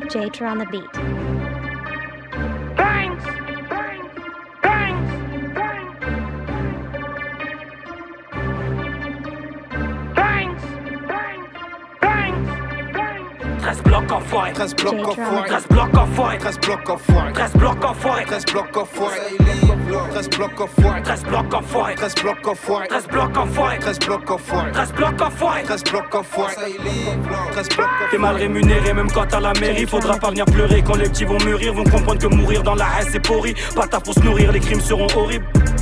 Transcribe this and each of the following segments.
Jater on the beat. Bangs! Bangs! Bangs! Bangs! Bangs! Bangs! 13 blocs en foire, 13 blocs en foire, 13 blocs en foire, 13 blocs en foire, 13 blocs en foire, 13 blocs en foire, 13 blocs en foire, 13 blocs en foire, 13 blocs en foire, 13 blocs en foire, 13 blocs en foire, 13 blocs en foire, 13 blocs en foire, 13 blocs en T'es mal rémunéré même quand t'as la mairie. Faudra pas venir pleurer quand les petits vont mûrir. Vont comprendre que mourir dans la haine c'est pourri. Pas ta pour se nourrir, les crimes seront horribles.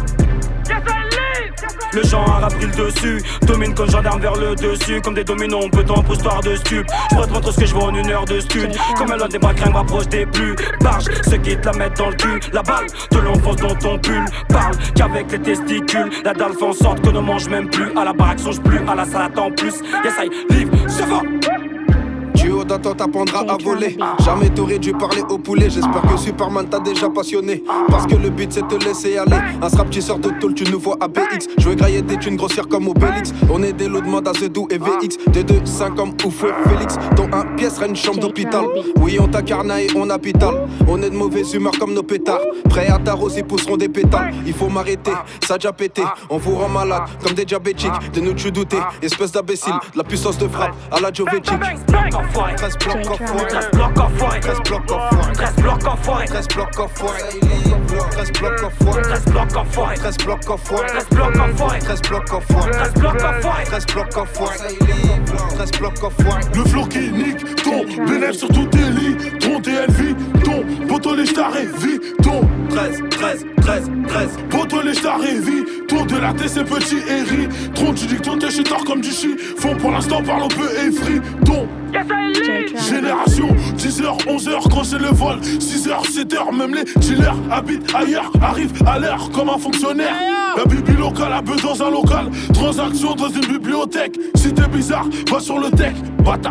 Le genre a pris le dessus, domine comme gendarme vers le dessus. Comme des dominants, on peut t'en pour histoire de stup. J'pourrais te montrer ce que je vois en 1 heure de stup. Comme elle a des bras crème, rapproche des plus. Barge, ceux qui te la mettent dans le cul. La balle de l'enfance dans ton pull. Parle qu'avec les testicules. La dalle fait en sorte que ne mange même plus. À la baraque, songe plus, à la salade en plus. Yes, I live, c'est fort. Duo d'attente t'apprendra à voler. Jamais t'aurais dû parler au poulet. J'espère que Superman t'a déjà passionné. Parce que le but c'est te laisser aller. Un strap qui sort de tôle, tu nous vois à BX. Je veux grailler des thunes grossières comme Obélix. On est des lots de mode à Zedou et VX. Des 2-5 comme Oufouet Félix. Dont un pièce règne chambre d'hôpital. Oui on t'incarna et on habital. On est de mauvaise humeur comme nos pétards. Prêts à t'arroser pousseront des pétales. Il faut m'arrêter, ça a déjà pété. On vous rend malade comme des diabétiques. De nous tu douter, espèce d'imbécile. La puissance de frappe à la Jovetic. 13 blocs en foire, 13 blocs en foire, 13 blocs en foire, 13 blocs en foire, 13 blocs en foire, 13 blocs en foire, 13 blocs en foire, 13 blocs en foire, 13 blocs en foire, 13 blocs en foire, 13 blocs en foire, 13 blocs en foire, 13 blocs en foire. Le flow qui nique ton bénéfice sur tous tes lits. Ton TLV, ton poteau les staré vie. Ton 13, 13, 13, 13. poteau les staré vie. Ton de la tête c'est petit et rit. Ton tu dis que ton t'es chez tard comme du chi. Font pour l'instant parle un peu et free. Ton génération 10h, 11h quand c'est le vol. 6h, 7h, même les dealers habitent ailleurs. Arrivent à l'heure comme un fonctionnaire. La bibi locale a bœuf dans un local. Transaction dans une bibliothèque. Si t'es bizarre, va sur le tech. Bâtard.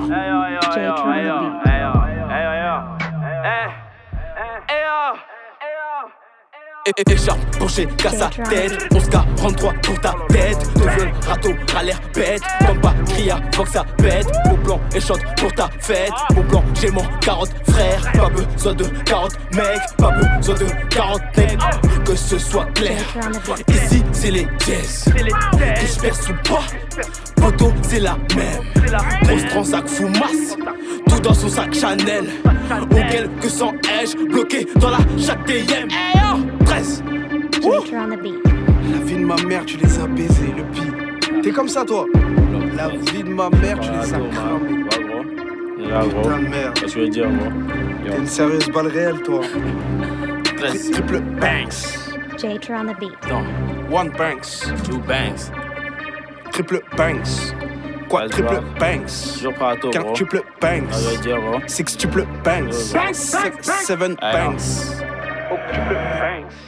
Écharpe penchée, casse sa tête. 11K33 pour ta tête. Te viol, râteau, râleur, bête. Comme pas cria, faut que ça pète. Mon plan est shot pour ta fête. Mon plan, j'ai mon carotte frère. Pas besoin de 40 mecs, pas besoin de 40 mecs. Que ce soit clair, ici c'est les jazz. Que je perce ou pas, poteau c'est la même. Grosse transac foumasse, tout dans son sac Chanel. Ou quelques 100 H bloqués dans la chatte DM. 13. Jater on the beat. La vie de ma mère, tu les as baisés, le pire. T'es comme ça, toi? La vie de ma mère, tu les as cramés. Putain de merde. Qu'est-ce que tu veux dire, gros? T'es une sérieuse balle réelle, toi. Triple Banks. Jater on the beat. One Banks. 2 banks. Triple Banks. Quadruple Banks. Toujours prêt à tout, gros. Quintuple Banks. Ça veut dire, gros. Sextuple Banks. Banks, Seven Banks. Octuple Banks.